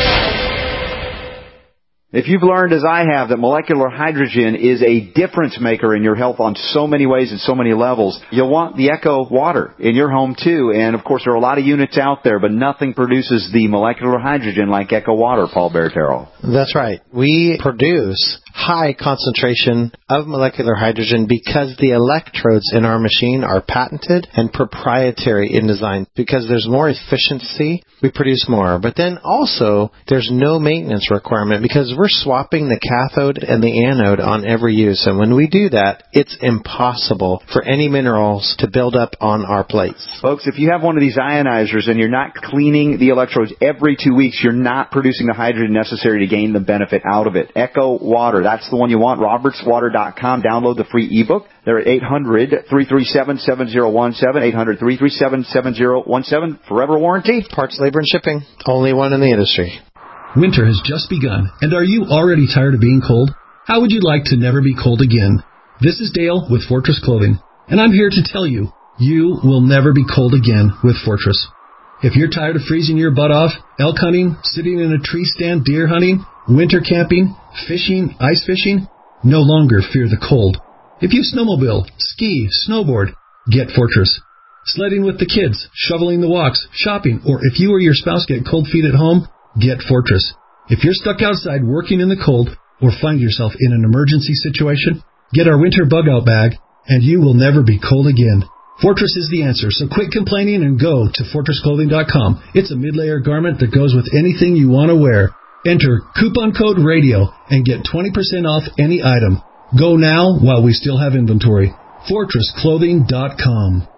If you've learned, as I have, that molecular hydrogen is a difference maker in your health on so many ways and so many levels, you'll want the Echo water in your home, too. And, of course, there are a lot of units out there, but nothing produces the molecular hydrogen like Echo water, Paul Baratero. That's right. We produce high concentration of molecular hydrogen because the electrodes in our machine are patented and proprietary in design. Because there's more efficiency, we produce more. But then also, there's no maintenance requirement because we're swapping the cathode and the anode on every use. And when we do that, it's impossible for any minerals to build up on our plates. Folks, if you have one of these ionizers and you're not cleaning the electrodes every 2 weeks, you're not producing the hydrogen necessary to gain the benefit out of it. Echo Water, that's the one you want. RobertsWater.com. Download the free ebook. They're at 800-337-7017, 800-337-7017. Forever warranty. Parts, labor, and shipping. Only one in the industry. Winter has just begun, and are you already tired of being cold? How would you like to never be cold again? This is Dale with Fortress Clothing, and I'm here to tell you, you will never be cold again with Fortress. If you're tired of freezing your butt off, elk hunting, sitting in a tree stand, deer hunting, winter camping, fishing, ice fishing, no longer fear the cold. If you snowmobile, ski, snowboard, get Fortress. Sledding with the kids, shoveling the walks, shopping, or if you or your spouse get cold feet at home, get Fortress. If you're stuck outside working in the cold or find yourself in an emergency situation, get our winter bug-out bag, and you will never be cold again. Fortress is the answer, so quit complaining and go to FortressClothing.com. It's a mid-layer garment that goes with anything you want to wear. Enter coupon code RADIO and get 20% off any item. Go now while we still have inventory. FortressClothing.com.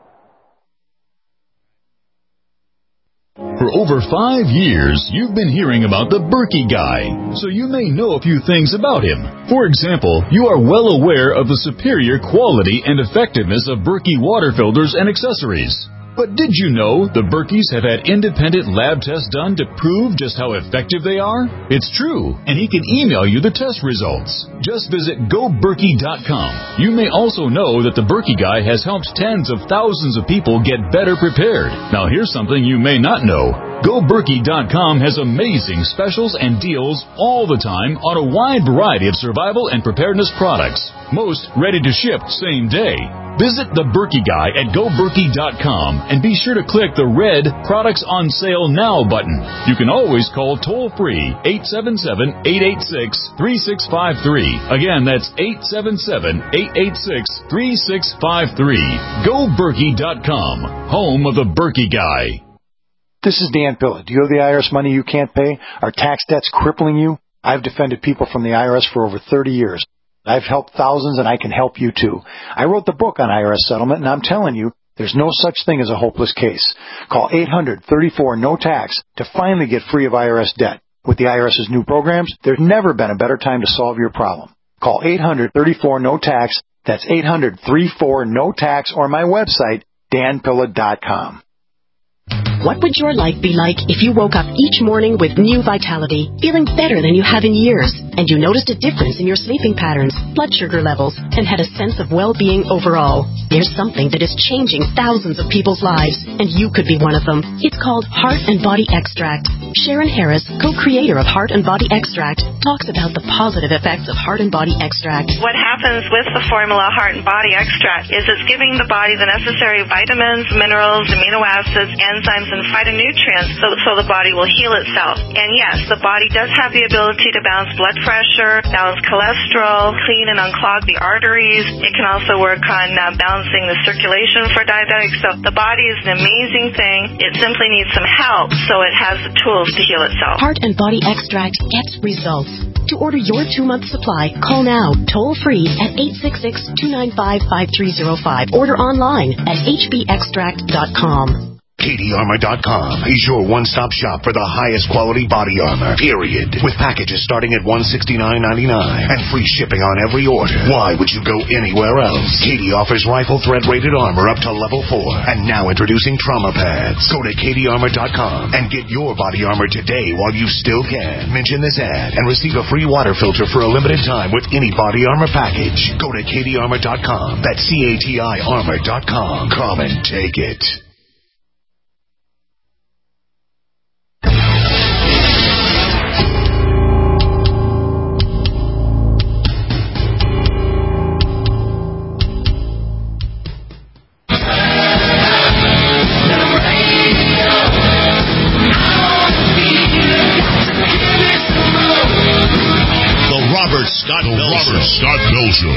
For over 5 years, you've been hearing about the Berkey guy, so you may know a few things about him. For example, you are well aware of the superior quality and effectiveness of Berkey water filters and accessories. But did you know the Berkeys have had independent lab tests done to prove just how effective they are? It's true, and he can email you the test results. Just visit GoBerkey.com. You may also know that the Berkey guy has helped tens of thousands of people get better prepared. Now here's something you may not know. GoBerkey.com has amazing specials and deals all the time on a wide variety of survival and preparedness products. Most ready to ship same day. Visit the Berkey guy at GoBerkey.com and be sure to click the red Products on Sale Now button. You can always call toll-free 877-886-3653. Again, that's 877-886-3653. GoBerkey.com, home of the Berkey guy. This is Dan Pilla. Do you owe the IRS money you can't pay? Are tax debts crippling you? I've defended people from the IRS for over 30 years. I've helped thousands, and I can help you, too. I wrote the book on IRS settlement, and I'm telling you, there's no such thing as a hopeless case. Call 800-34-NO-TAX to finally get free of IRS debt. With the IRS's new programs, there's never been a better time to solve your problem. Call 800-34-NO-TAX. That's 800-34-NO-TAX, or my website, danpilla.com. What would your life be like if you woke up each morning with new vitality, feeling better than you have in years, and you noticed a difference in your sleeping patterns, blood sugar levels, and had a sense of well-being overall? There's something that is changing thousands of people's lives, and you could be one of them. It's called Heart and Body Extract. Sharon Harris, co-creator of Heart and Body Extract, talks about the positive effects of Heart and Body Extract. What happens with the formula Heart and Body Extract is it's giving the body the necessary vitamins, minerals, amino acids, enzymes, and phytonutrients so the body will heal itself. And yes, the body does have the ability to balance blood pressure, balance cholesterol, clean and unclog the arteries. It can also work on balancing the circulation for diabetics. So the body is an amazing thing. It simply needs some help so it has the tools to heal itself. Heart and Body Extract gets results. To order your 2-month supply, call now, toll-free at 866-295-5305. Order online at hbextract.com. CatieArmor.com is your one-stop shop for the highest quality body armor, period. With packages starting at $169.99 and free shipping on every order. Why would you go anywhere else? Katie offers rifle thread rated armor up to level 4. And now introducing trauma pads. Go to CatieArmor.com and get your body armor today while you still can. Mention this ad and receive a free water filter for a limited time with any body armor package. Go to CatieArmor.com. That's CATI Armor.com. Come and take it. Scott Bell Show.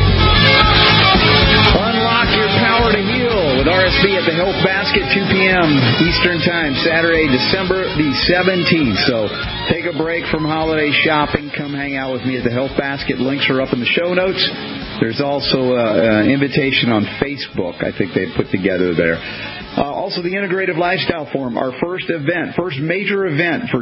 Unlock your power to heal with RSB at the Health Basket, 2 p.m. Eastern Time, Saturday, December the 17th. So take a break from holiday shopping. Come hang out with me at the Health Basket. Links are up in the show notes. There's also an invitation on Facebook I think they put together there. Also, the Integrative Lifestyle Forum, our first major event for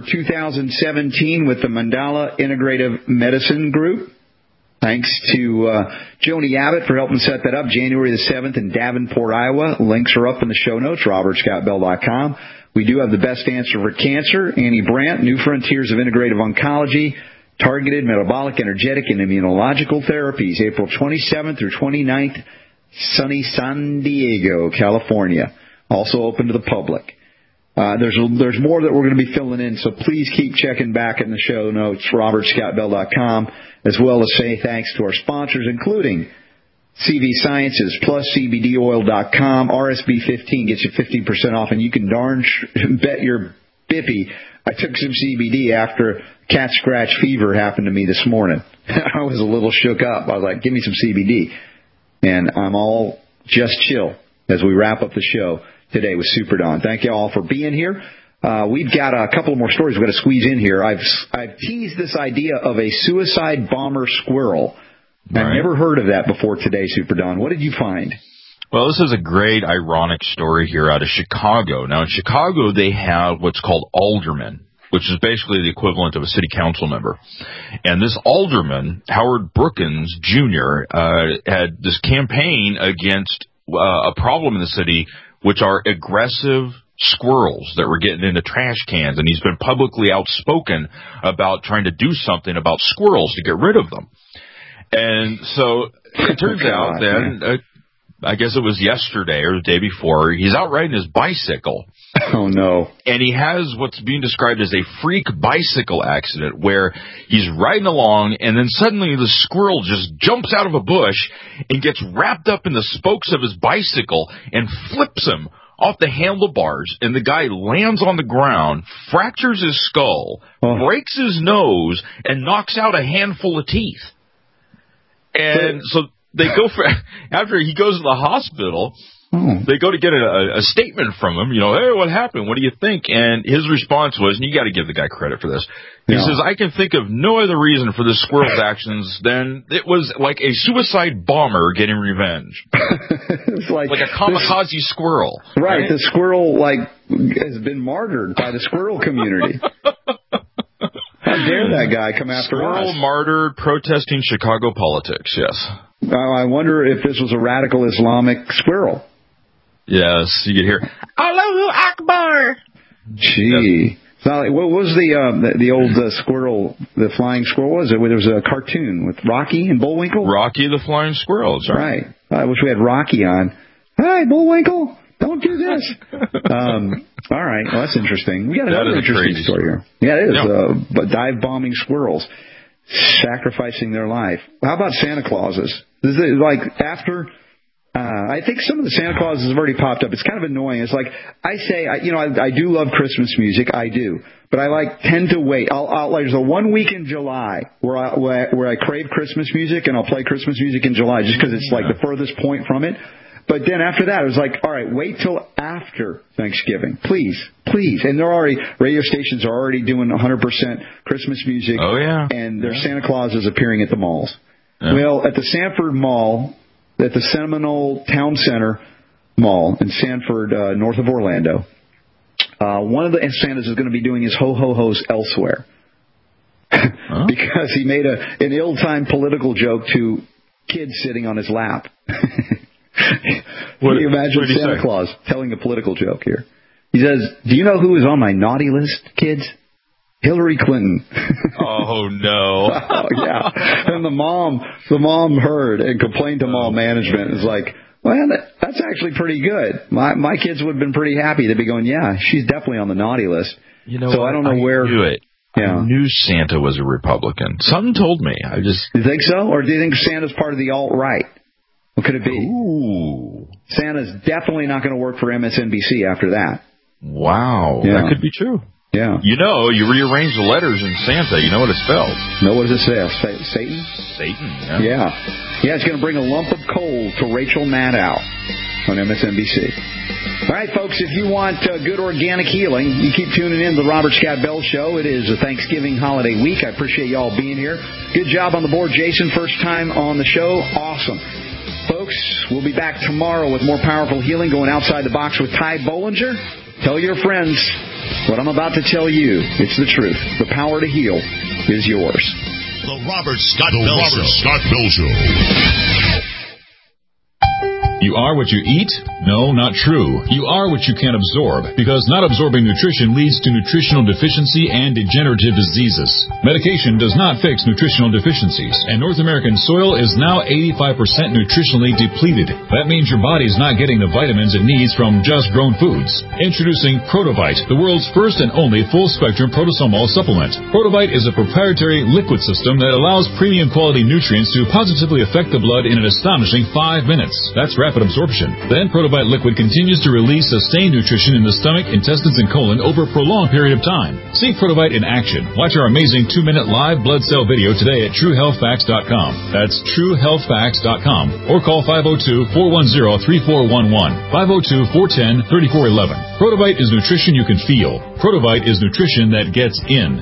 2017 with the Mandala Integrative Medicine Group. Thanks to Joni Abbott for helping set that up, January the 7th in Davenport, Iowa. Links are up in the show notes, robertscottbell.com. We do have the best answer for cancer, Annie Brandt, New Frontiers of Integrative Oncology, Targeted Metabolic, Energetic, and Immunological Therapies, April 27th through 29th, sunny San Diego, California. Also open to the public. There's more that we're going to be filling in, so please keep checking back in the show notes, robertscottbell.com, as well as say thanks to our sponsors, including CV Sciences, plus CBDoil.com. RSB15 gets you 15% off, and you can bet your bippy I took some CBD after cat scratch fever happened to me this morning. I was a little shook up. I was like, give me some CBD. And I'm all just chill as we wrap up the show today with Super Don. Thank you all for being here. We've got a couple more stories we've got to squeeze in here. I've teased this idea of a suicide bomber squirrel. Right. I've never heard of that before today, Super Don. What did you find? Well, this is a great ironic story here out of Chicago. Now, in Chicago, they have what's called aldermen, which is basically the equivalent of a city council member. And this alderman, Howard Brookins Jr., had this campaign against a problem in the city, which are aggressive squirrels that were getting into trash cans. And he's been publicly outspoken about trying to do something about squirrels to get rid of them. And so it turns out then, I guess it was yesterday or the day before, he's out riding his bicycle. Oh, no. And he has what's being described as a freak bicycle accident where he's riding along and then suddenly the squirrel just jumps out of a bush and gets wrapped up in the spokes of his bicycle and flips him off the handlebars, and the guy lands on the ground, fractures his skull, breaks his nose, and knocks out a handful of teeth. And so they go for, after he goes to the hospital, they go to get a statement from him, hey, what happened? What do you think? And his response was, and you got to give the guy credit for this, he says, I can think of no other reason for this squirrel's actions than it was like a suicide bomber getting revenge. It's like a kamikaze squirrel. Right, the squirrel, has been martyred by the squirrel community. How dare that guy come after Squirrel us? martyred protesting Chicago politics, yes. I wonder if this was a radical Islamic squirrel. Yes, you could hear, Allahu Akbar! Gee. Yes. What was the old squirrel, the flying squirrel? Was it? There was a cartoon with Rocky and Bullwinkle? Rocky the Flying Squirrel, that's right. I wish we had Rocky on. Hi, Bullwinkle! Don't do this! All right, well, that's interesting. We got another interesting story here. Yeah, it is. But dive-bombing squirrels sacrificing their life. How about Santa Clauses? This is like after... I think some of the Santa Clauses have already popped up. It's kind of annoying. It's like I say, I do love Christmas music. I do, but I tend to wait. There's a 1 week in July where I crave Christmas music, and I'll play Christmas music in July just because it's like the furthest point from it. But then after that, it was like, all right, wait till after Thanksgiving, please. And radio stations are already doing 100% Christmas music. Oh yeah, and there's Santa Clauses appearing at the malls. Yeah. Well, at the Sanford Mall. At the Seminole Town Center Mall in Sanford, north of Orlando. One of the Santas is going to be doing his ho-ho-hos elsewhere. Because he made an ill-timed political joke to kids sitting on his lap. Can you imagine Santa Claus telling a political joke here? He says, do you know who is on my naughty list, kids? Hillary Clinton. Oh, no. Oh, yeah. And the mom heard and complained to mall management. It's like, well, that's actually pretty good. My kids would have been pretty happy. They'd be going, yeah, she's definitely on the naughty list. You know so what? I don't know where. Knew it. Yeah. I knew Santa was a Republican. Something told me. You think so? Or do you think Santa's part of the alt-right? What could it be? Ooh. Santa's definitely not going to work for MSNBC after that. Wow. Yeah. That could be true. Yeah. You rearrange the letters in Santa. You know what it spells. No, what does it say? Satan? Satan, yeah. Yeah, it's going to bring a lump of coal to Rachel Maddow on MSNBC. All right, folks, if you want good organic healing, you keep tuning in to the Robert Scott Bell Show. It is a Thanksgiving holiday week. I appreciate you all being here. Good job on the board, Jason. First time on the show. Awesome. Folks, we'll be back tomorrow with more powerful healing going outside the box with Ty Bollinger. Tell your friends what I'm about to tell you. It's the truth. The power to heal is yours. The Robert Scott Bell Show. You are what you eat? No, not true. You are what you can absorb, because not absorbing nutrition leads to nutritional deficiency and degenerative diseases. Medication does not fix nutritional deficiencies, and North American soil is now 85% nutritionally depleted. That means your body's not getting the vitamins it needs from just grown foods. Introducing Protovite, the world's first and only full-spectrum protosomol supplement. Protovite is a proprietary liquid system that allows premium quality nutrients to positively affect the blood in an astonishing 5 minutes. That's rapid absorption. Then Protovite liquid continues to release sustained nutrition in the stomach, intestines, and colon over a prolonged period of time. See Protovite in action. Watch our amazing 2-minute live blood cell video today at TrueHealthFacts.com. That's TrueHealthFacts.com. Or call 502-410-3411. 502-410-3411. Protovite is nutrition you can feel. Protovite is nutrition that gets in.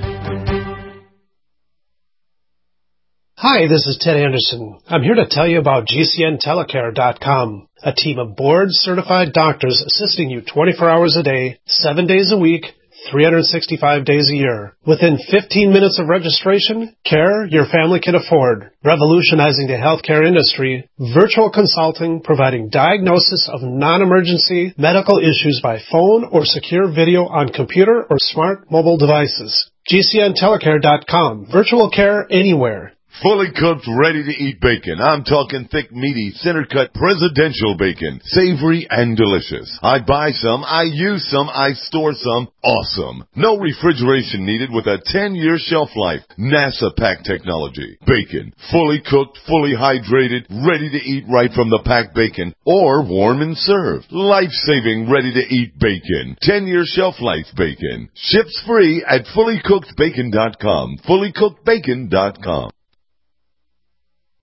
Hi, this is Ted Anderson. I'm here to tell you about GCNTelecare.com, a team of board-certified doctors assisting you 24 hours a day, 7 days a week, 365 days a year. Within 15 minutes of registration, care your family can afford. Revolutionizing the healthcare industry, virtual consulting providing diagnosis of non-emergency medical issues by phone or secure video on computer or smart mobile devices. GCNTelecare.com. Virtual care anywhere. Fully cooked, ready-to-eat bacon. I'm talking thick, meaty, center-cut presidential bacon. Savory and delicious. I buy some, I use some, I store some. Awesome. No refrigeration needed with a 10-year shelf life. NASA pack technology. Bacon. Fully cooked, fully hydrated, ready to eat right from the packed bacon. Or warm and served. Life-saving, ready-to-eat bacon. 10-year shelf life bacon. Ships free at fullycookedbacon.com. Fullycookedbacon.com.